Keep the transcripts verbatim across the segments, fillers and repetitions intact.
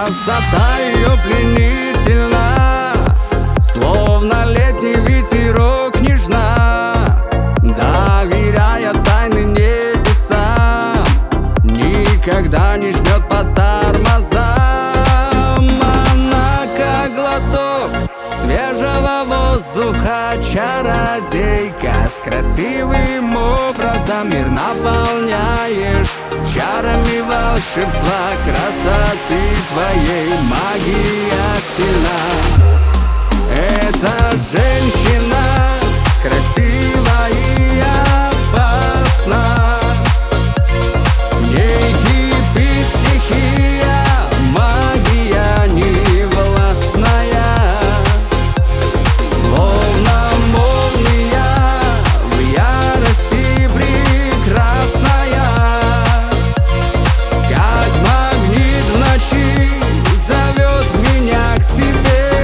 Красота ее пленительна, словно летний ветерок нежна, доверяя тайны небесам, никогда не жмет по тормозам. Она как глоток свежего воздуха, чародейка с красивым образом. Мир наполняешь чарами волшебства, красоты твоей магия сильна. Эта женщина красива и опасна, в ней кипит стихия, магия невластная, словно молния в ярости прекрасная, как магнит в ночи зовет меня к себе.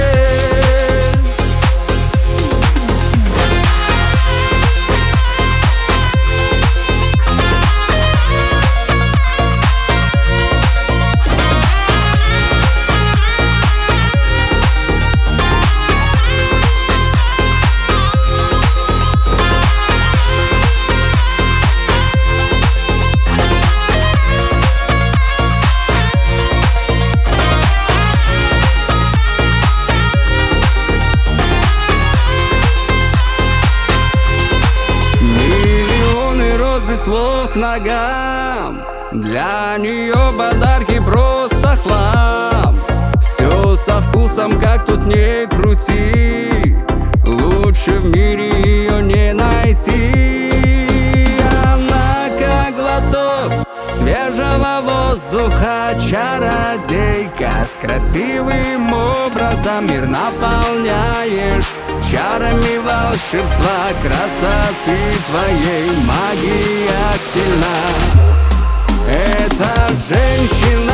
Слов к ногам, для нее подарки просто хлам. Все со вкусом, как тут не крути, лучше в мире ее не найти. Она как глоток свежего воздуха, чародейка с красивым образом. Мир наполняешь чарами волшебства, красоты твоей магия сильна. Эта женщина